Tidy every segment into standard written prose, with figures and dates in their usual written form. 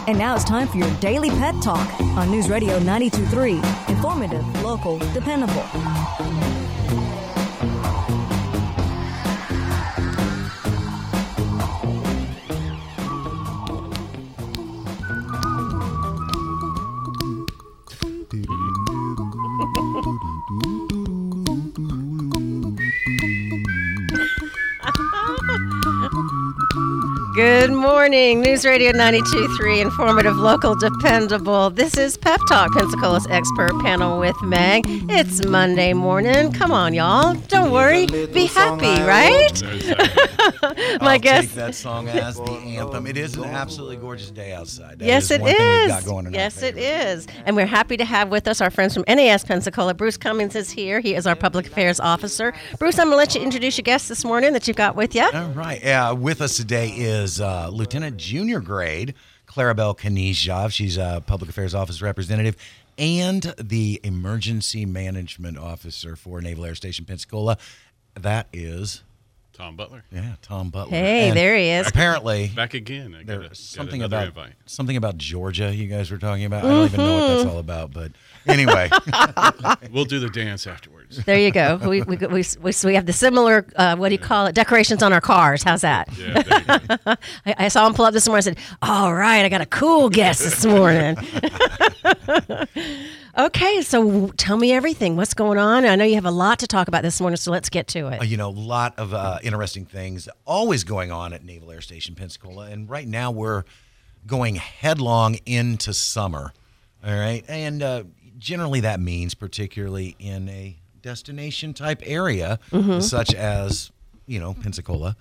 And now it's time for your daily pet talk on News Radio 92.3. Informative, local, dependable. Good morning. News Radio 92.3, informative, local, dependable. This is Pep Talk, Pensacola's expert panel with Meg. It's Monday morning. Come on, y'all. Don't worry. Be happy, right? My guest. Take that song as the anthem. It is an absolutely gorgeous day outside. That yes, is it is. Got going in yes, it is. And we're happy to have with us our friends from NAS Pensacola. Bruce Cummings is here. He is our public affairs officer. Bruce, I'm going to let you introduce your guest this morning that you've got with you. All right. With us today is Lieutenant Junior Grade Clarabelle Knyzhov. She's a public affairs office representative and the emergency management officer for Naval Air Station Pensacola. That is Tom Butler. Yeah, Tom Butler. Hey, and there he is. Apparently, back again. There's something about Georgia you guys were talking about. I don't even know what that's all about, but anyway, we'll do the dance afterwards. There you go. We have the similar what do you call it? Decorations on our cars. How's that? Yeah, there you go. I saw him pull up this morning. I said, "All right, I got a cool guest this morning." Okay, so tell me everything. What's going on? I know you have a lot to talk about this morning, so let's get to it. A lot of interesting things always going on at Naval Air Station Pensacola, and right now we're going headlong into summer, all right? And generally that means, particularly in a destination-type area, such as, Pensacola,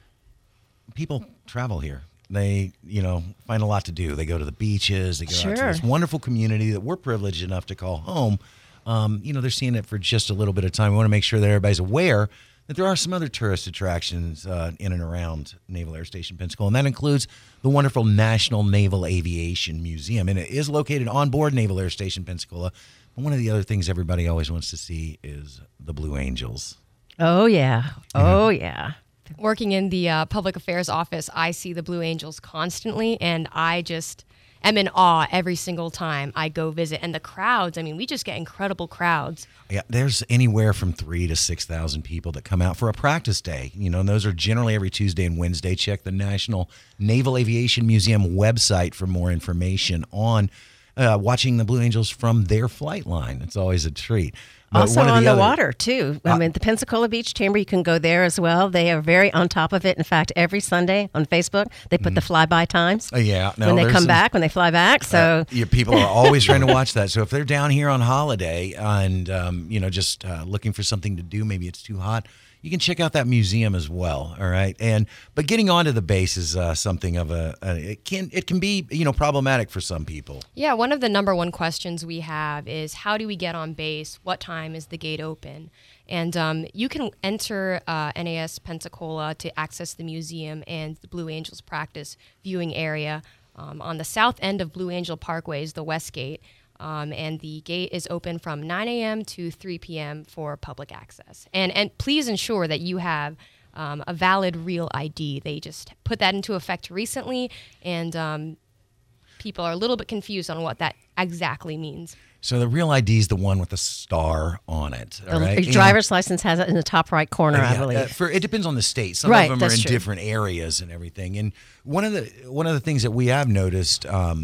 people travel here. They, find a lot to do. They go to the beaches. They go out to this wonderful community that we're privileged enough to call home. They're seeing it for just a little bit of time. We want to make sure that everybody's aware that there are some other tourist attractions in and around Naval Air Station Pensacola, and that includes the wonderful National Naval Aviation Museum. And it is located on board Naval Air Station Pensacola. But one of the other things everybody always wants to see is the Blue Angels. Oh, yeah. Oh, yeah. Working in the public affairs office, I see the Blue Angels constantly, and I just am in awe every single time I go visit. And the crowds, we just get incredible crowds. Yeah, there's anywhere from 3,000 to 6,000 people that come out for a practice day. And those are generally every Tuesday and Wednesday. Check the National Naval Aviation Museum website for more information on watching the Blue Angels from their flight line. It's always a treat. But also on the water, too. The Pensacola Beach Chamber, you can go there as well. They are very on top of it. In fact, every Sunday on Facebook, they put the flyby times. When they fly back. So people are always trying to watch that. So if they're down here on holiday and, just looking for something to do, maybe it's too hot, you can check out that museum as well. All right. But getting onto the base is something of it can be, problematic for some people. Yeah. One of the number one questions we have is how do we get on base? What time is the gate open? And you can enter NAS Pensacola to access the museum and the Blue Angels practice viewing area. On the south end of Blue Angel Parkway is the West Gate. And the gate is open from 9 a.m. to 3 p.m. for public access. And please ensure that you have a valid real ID. They just put that into effect recently, and people are a little bit confused on what that exactly means. So the real ID is the one with the star on it. All right? The driver's license has it in the top right corner, I believe. It depends on the state. Some of them are in different areas and everything. And one of the things that we have noticed,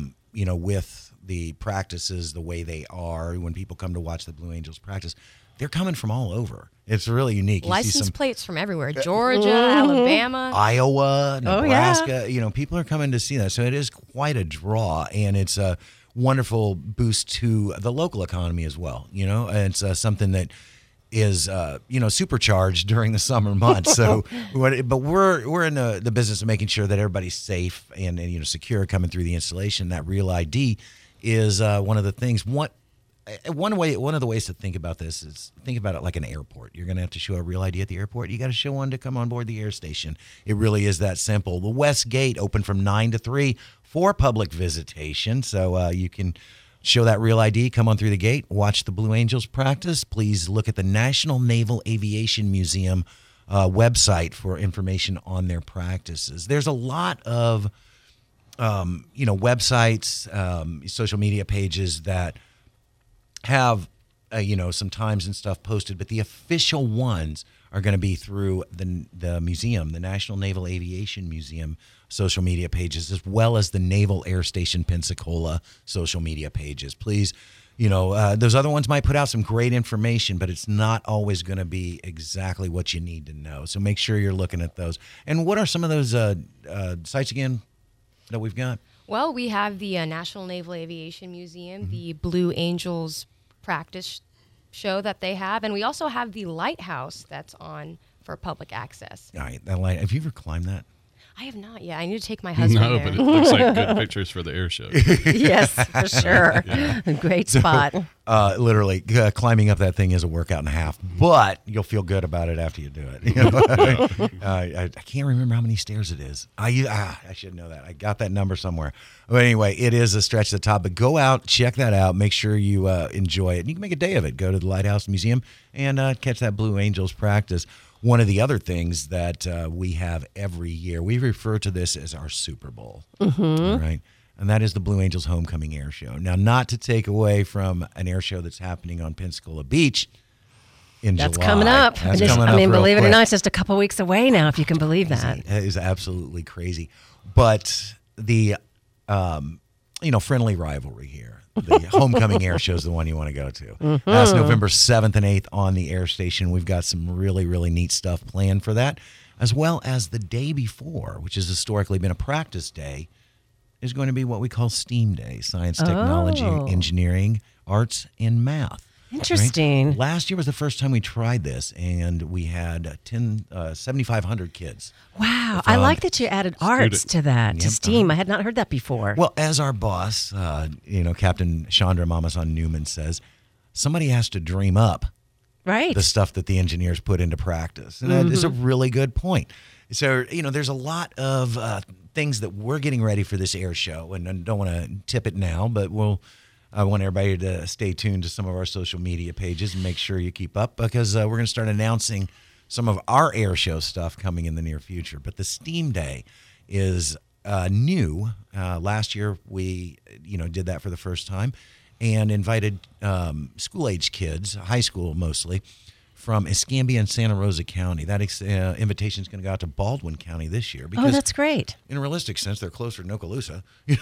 with the practices the way they are, when people come to watch the Blue Angels practice, they're coming from all over. It's really unique. You License plates from everywhere. Georgia, Alabama, Iowa, Nebraska. People are coming to see that. So it is quite a draw, and it's a wonderful boost to the local economy as well. It's something that is supercharged during the summer months. So, but we're in the business of making sure that everybody's safe and secure coming through the installation. That real ID is one of the things. One of the ways to think about this is think about it like an airport. You're going to have to show a real ID at the airport. You got to show one to come on board the air station. It really is that simple. The West Gate open from 9 to 3 for public visitation, so you can show that real ID, come on through the gate, watch the Blue Angels practice. Please look at the National Naval Aviation Museum website for information on their practices. There's a lot of websites, social media pages that have, some times and stuff posted, but the official ones are going to be through the museum, the National Naval Aviation Museum social media pages, as well as the Naval Air Station Pensacola social media pages. Please, those other ones might put out some great information, but it's not always going to be exactly what you need to know. So make sure you're looking at those. And what are some of those sites again that we've got? Well, we have the National Naval Aviation Museum, the Blue Angels practice show that they have, and we also have the lighthouse that's on for public access. All right, that light. Have you ever climbed that? I have not yet. I need to take my husband No, there. but it looks like good pictures for the air show. Yes, for sure. Great spot. Literally, climbing up that thing is a workout and a half, but you'll feel good about it after you do it. I can't remember how many stairs it is. I should know that. I got that number somewhere. But anyway, it is a stretch to the top. But go out, check that out. Make sure you enjoy it. And you can make a day of it. Go to the Lighthouse Museum and catch that Blue Angels practice. One of the other things that we have every year, we refer to this as our Super Bowl, right? And that is the Blue Angels Homecoming Air Show. Now, not to take away from an air show that's happening on Pensacola Beach in That's July. coming up. That's coming up believe real it or quick. not, it's just a couple weeks away now, if you can believe that. It is absolutely crazy. But the, friendly rivalry here. The Homecoming Air Show is the one you want to go to. That's November 7th and 8th on the air station. We've got some really, really neat stuff planned for that, as well as the day before, which has historically been a practice day, is going to be what we call STEAM Day, Science, Technology, Engineering, Arts, and Math. Interesting. Right? Last year was the first time we tried this, and we had 7,500 kids. Wow. I like that you added arts to that, to STEAM. I had not heard that before. Well, as our boss, Captain Chandra Mamasan Newman says, somebody has to dream up right. the stuff that the engineers put into practice. And that is a really good point. So, there's a lot of things that we're getting ready for this air show, and I don't want to tip it now, but I want everybody to stay tuned to some of our social media pages and make sure you keep up, because we're going to start announcing some of our air show stuff coming in the near future. But the STEAM Day is new. Last year we, did that for the first time and invited school-age kids, high school mostly, from Escambia and Santa Rosa County. That invitation is going to go out to Baldwin County this year. Because that's great. In a realistic sense, they're closer to Okaloosa.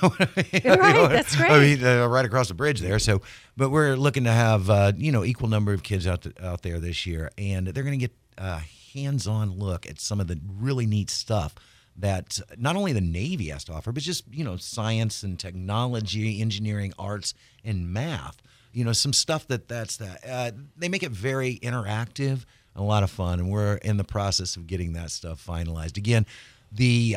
Right, that's great. I mean, right across the bridge there. So, but we're looking to have equal number of kids out there this year, and they're going to get a hands-on look at some of the really neat stuff that not only the Navy has to offer, but just science and technology, engineering, arts, and math. Some stuff that's that. They make it very interactive, a lot of fun, and we're in the process of getting that stuff finalized. Again, the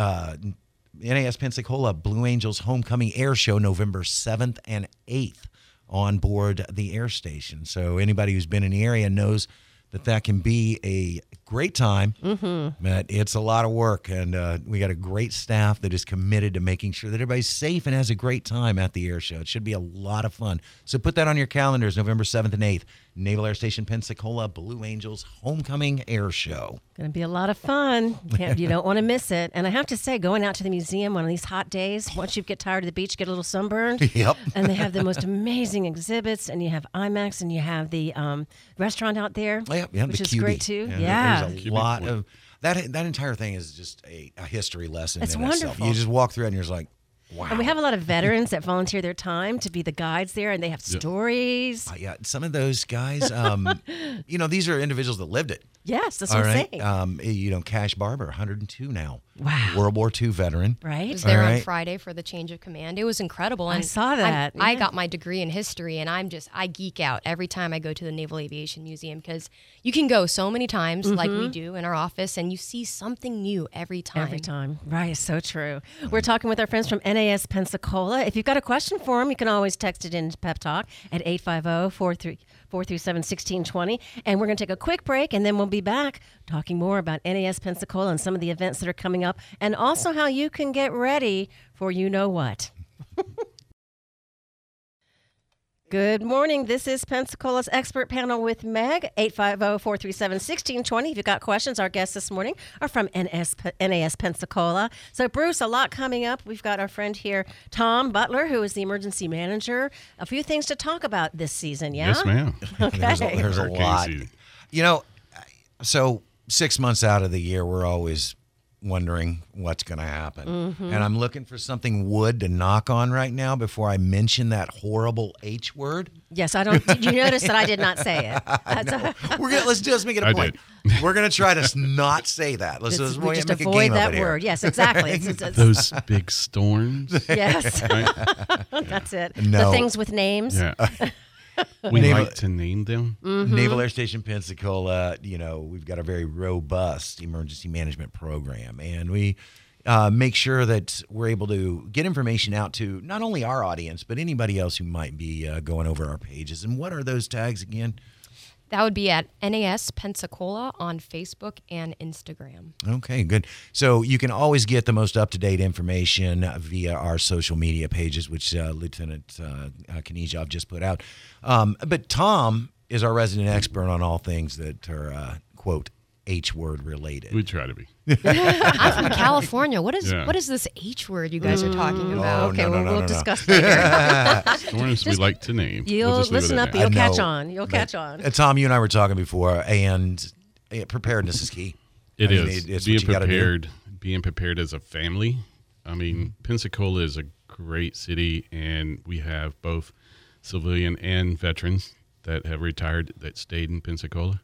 NAS Pensacola Blue Angels Homecoming Air Show, November 7th and 8th on board the air station. So anybody who's been in the area knows that can be a great time, but it's a lot of work, and we got a great staff that is committed to making sure that everybody's safe and has a great time at the air show. It should be a lot of fun. So put that on your calendars, November 7th and 8th, Naval Air Station Pensacola Blue Angels Homecoming Air Show. Going to be a lot of fun. You don't want to miss it. And I have to say, going out to the museum one of these hot days, once you get tired of the beach, get a little sunburned. Yep. And they have the most amazing exhibits, and you have IMAX, and you have the restaurant out there, Yeah, which the is QB. great too. Yeah. There's a lot of that entire thing is just a history lesson It's in itself. wonderful. You just walk through it and you're just like, wow. And we have a lot of veterans that volunteer their time to be the guides there, and they have stories. Yeah, some of those guys, these are individuals that lived it. Yes, that's All what right. I'm saying. Cash Barber, 102 now. Wow. World War II veteran. I Right? was there All on right. Friday for the change of command. It was incredible. I And saw that, I yeah. got my degree in history, and I geek out every time I go to the Naval Aviation Museum, because you can go so many times, like we do in our office, and you see something new every time. Every time. Right, so true. We're talking with our friends from NAS Pensacola. If you've got a question for them, you can always text it into Pep Talk at 850-437-1620. And we're going to take a quick break, and then we'll be back talking more about NAS Pensacola and some of the events that are coming up, and also how you can get ready for you know what. Good morning. This is Pensacola's Expert Panel with Meg, 850-437-1620. If you've got questions, our guests this morning are from NAS Pensacola. So, Bruce, a lot coming up. We've got our friend here, Tom Butler, who is the emergency manager. A few things to talk about this season, yeah? Yes, ma'am. Okay. There's a Hurricane lot. season. You know, so 6 months out of the year, we're always wondering what's going to happen. And I'm looking for something wood to knock on right now before I mention that horrible H word. Yes, I don't. Did you notice that I did not say it? Let's just make it a I point. We're going to try to not say that. Let's just, we just make a avoid game that of it here. word. Yes, exactly. It's Those big storms. yes, Right? that's it. No. The things with names. Yeah. We Naval- like to name them. Naval Air Station Pensacola, we've got a very robust emergency management program, and we make sure that we're able to get information out to not only our audience, but anybody else who might be going over our pages. And what are those tags again? That would be at NAS Pensacola on Facebook and Instagram. Okay, good. So you can always get the most up-to-date information via our social media pages, which Lieutenant Kanijov just put out. But Tom is our resident expert on all things that are, quote, H-word related. We try to be. I'm from California. What is Yeah. what is this H word you guys are talking about? Okay, no, we'll no. discuss later. Storms we like to name. You'll just leave it listen at up. that. You'll I catch know, on. You'll but, catch on. Tom, you and I were talking before, and preparedness is key. It I mean, is. it's Being what you gotta do. prepared, being prepared as a family. I mean, Pensacola is a great city, and we have both civilian and veterans that have retired that stayed in Pensacola.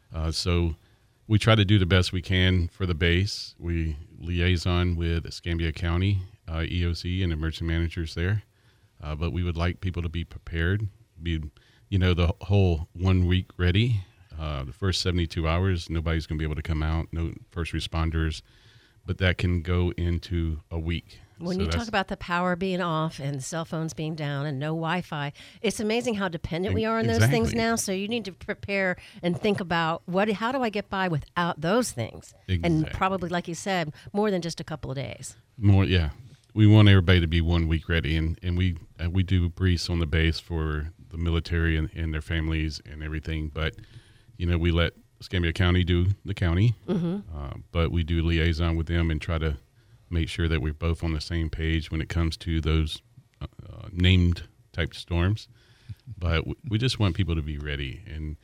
So we try to do the best we can for the base. We liaison with Escambia County, EOC, and emergency managers there. But we would like people to be prepared, be, the whole 1 week ready. The first 72 hours, nobody's going to be able to come out, no first responders, but that can go into a week. When So you that's- talk about the power being off and cell phones being down and no Wi-Fi, it's amazing how dependent we are on those things Exactly. now. So you need to prepare and think about how do I get by without those things? And Exactly. probably, like you said, more than just a couple of days. More, yeah. We want everybody to be 1 week ready, and we do briefs on the base for the military and their families and everything. But we let Escambia County do the county, but we do liaison with them and try to make sure that we're both on the same page when it comes to those named type storms. But we just want people to be ready, and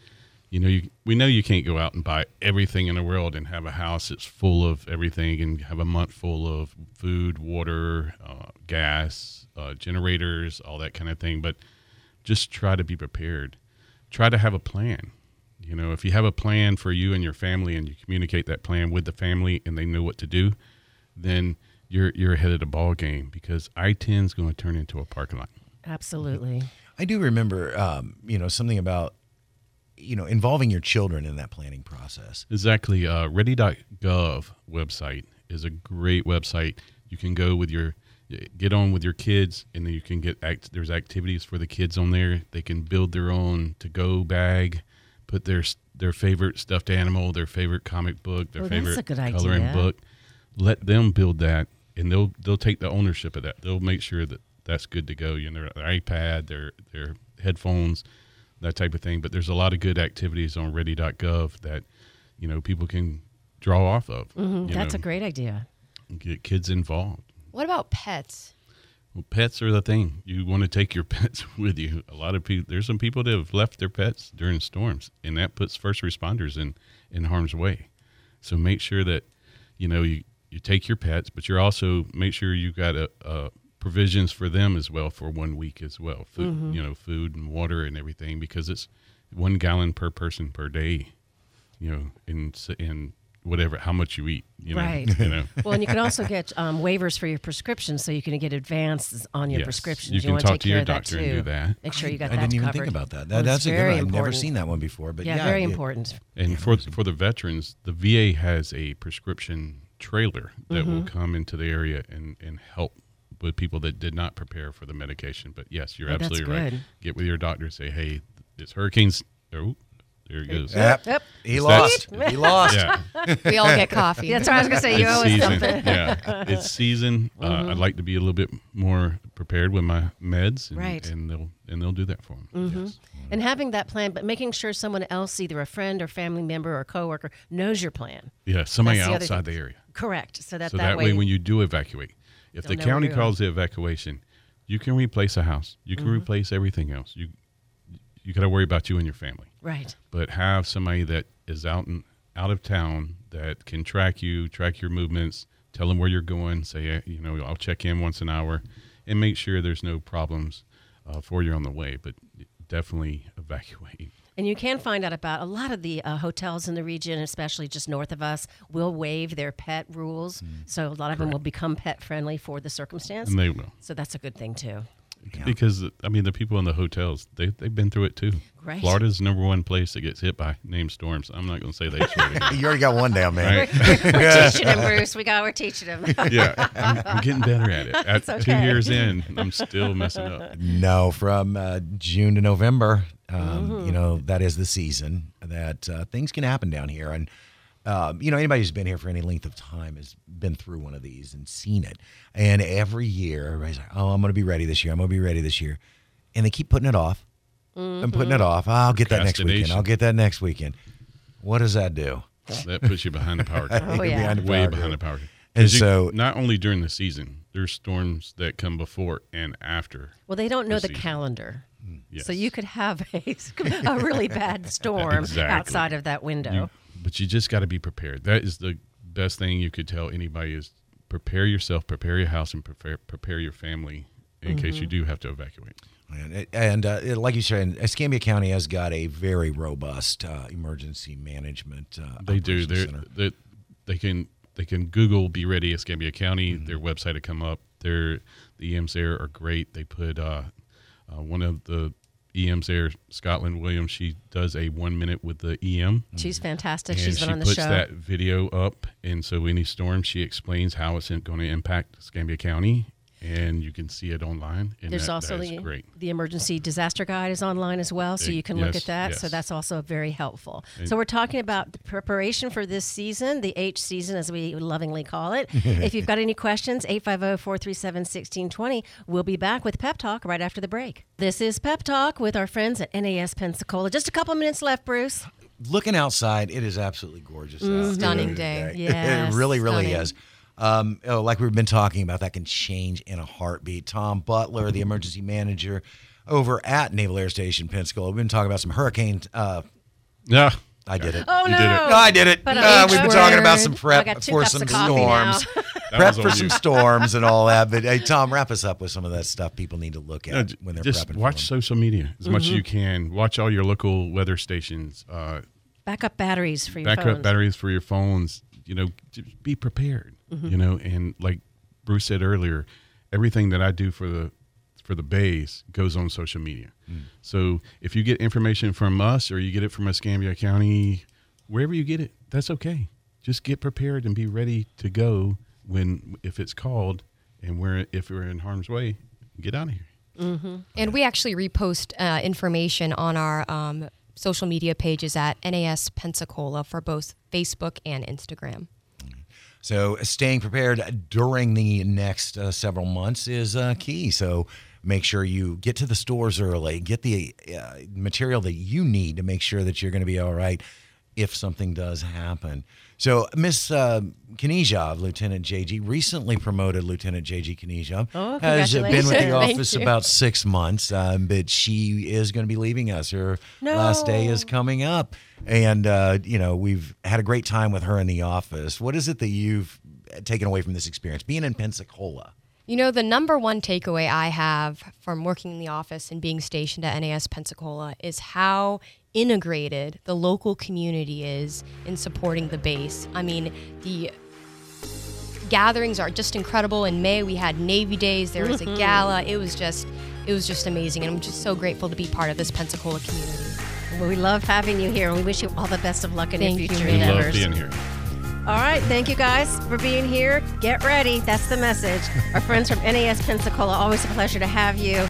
we know you can't go out and buy everything in the world and have a house that's full of everything and have a month full of food, water, gas, generators, all that kind of thing. But just try to be prepared. Try to have a plan. If you have a plan for you and your family and you communicate that plan with the family and they know what to do, then you're ahead of the ball game, because I-10 is going to turn into a parking lot. Absolutely. I do remember, something about, involving your children in that planning process. Exactly. Ready.gov website is a great website. You can go get on with your kids, and then you can there's activities for the kids on there. They can build their own to-go bag, put their favorite stuffed animal, their favorite comic book, their Oh, that's a favorite good coloring idea. book. Let them build that, and they'll take the ownership of that. They'll make sure that that's good to go. Their iPad, their headphones, that type of thing. But there's a lot of good activities on Ready.gov that people can draw off of. That's a great idea. Get kids involved. What about pets? Well, pets are the thing. You want to take your pets with you. A lot of people. There's some people that have left their pets during storms, and that puts first responders in harm's way. So make sure that you take your pets, but you're also make sure you got a provisions for them as well for 1 week as well. Food, food and water and everything, because it's 1 gallon per person per day. In whatever, how much you eat. Right. Well, and you can also get waivers for your prescriptions, so you can get advances on your Yes. prescriptions. You can wanna talk take to your care of that, doctor and do too. that. Make sure you got I that didn't even covered. think about that. Well, That's it's a good very one. I've never important. seen that one before. But Yeah, very important. And for the veterans, the VA has a prescription trailer that will come into the area and help with people that did not prepare for the medication. But yes, you're Oh, that's absolutely right. good. Get with your doctor, say, hey, it's hurricanes, There it goes. Yep. He lost. He lost. Yeah. We all get coffee. That's what I was going to say. You It's always season. something. Yeah. It's season. I'd like to be a little bit more prepared with my meds. And, Right. And they'll do that for them. Yes. And having that plan, but making sure someone else, either a friend or family member or coworker, knows your plan. Yeah. Somebody That's the other outside thing. the area. Correct. So that, So that way, when you do evacuate, if They'll the know where county you're going. calls the evacuation, you can replace a house. You can replace everything else. You got to worry about you and your family. right. But have somebody that is out of town that can track your movements, tell them where you're going, say, I'll check in once an hour, and make sure there's no problems for you on the way. But definitely evacuate. And you can find out about a lot of the hotels in the region, especially just north of us, will waive their pet rules. So a lot of them will become pet friendly for the circumstance. And they will. So that's a good thing too. Because, the people in the hotels, they've been through it too. Right. Florida's the number one place that gets hit by named storms. I'm not going to say they should. You already got one down, man. Right? We're teaching him, Bruce. We're teaching him. Yeah, I'm getting better at it. At 2 okay. years in, I'm still messing up. No, from June to November, that is the season that things can happen down here. And, anybody who's been here for any length of time has been through one of these and seen it. And every year, everybody's like, oh, I'm going to be ready this year. I'm going to be ready this year. And they keep putting it off and putting it off. I'll get that next weekend. Procrastination. I'll get that next weekend. What does that do? That puts you behind the power curve. Oh, yeah. Behind the Way power behind curve. the power curve. And 'Cause so, not only during the season, there's storms that come before and after. Well, they don't know the season. calendar. Yes. So you could have a really bad storm Exactly. outside of that window. But you just got to be prepared. That is the best thing you could tell anybody is prepare yourself, prepare your house, and prepare your family in case you do have to evacuate. And like you said, Escambia County has got a very robust emergency management. They do. operations center. They can Google "Be Ready Escambia County." Their website will come up. The EMs there are great. They put one of the EMs there, Scotland Williams. She does a 1 minute with the EM. She's fantastic. And She's been she on the puts show. that video up, and so any storm, she explains how it's going to impact Escambia County, and you can see it online. And There's that also is great. the emergency disaster guide is online as well, so you can look Yes, at that. So yes. that's also very helpful. So we're talking about the preparation for this season, the H season, as we lovingly call it. If you've got any questions, 850-437-1620. We'll be back with Pep Talk right after the break. This is Pep Talk with our friends at NAS Pensacola. Just a couple minutes left, Bruce. Looking outside, it is absolutely gorgeous. out Stunning there day. today. Yes, It really, really stunning. is. Like we've been talking about, that can change in a heartbeat. Tom Butler, the emergency manager over at Naval Air Station Pensacola. We've been talking about some hurricanes. Yeah. I did it. Oh, You no. did it. No, I did it. But We've been talking about some I prep got 2 for cups some of coffee now. storms. That Prep was for on some you. storms and all that. But hey, Tom, wrap us up with some of that stuff people need to look No, at when they're just prepping watch for them. social media as much as you can. Watch all your local weather stations. Backup batteries for your Backup phones. batteries for your phones. Just be prepared. And like Bruce said earlier, everything that I do for the base goes on social media. So if you get information from us or you get it from Escambia County, wherever you get it, that's okay. Just get prepared and be ready to go if it's called, and if we're in harm's way, get out of here. And we actually repost information on our social media pages at NAS Pensacola for both Facebook and Instagram. So staying prepared during the next several months is key. So make sure you get to the stores early, get the material that you need to make sure that you're going to be all right if something does happen. So Miss Kniezhov, Lieutenant JG, recently promoted Lieutenant JG Kniezhov, Oh, has been with the congratulations. Thank office you. about 6 months, but she is going to be leaving us. Her last day is coming up. And, we've had a great time with her in the office. What is it that you've taken away from this experience, being in Pensacola? The number one takeaway I have from working in the office and being stationed at NAS Pensacola is how integrated the local community is in supporting the base. I mean, the gatherings are just incredible. In May, we had Navy Days. There was a gala. It was just amazing. And I'm just so grateful to be part of this Pensacola community. Well, we love having you here, and we wish you all the best of luck in Thank your you, future Mary. We love endeavors. being here. All right, thank you guys for being here. Get ready. That's the message. Our friends from NAS Pensacola, always a pleasure to have you.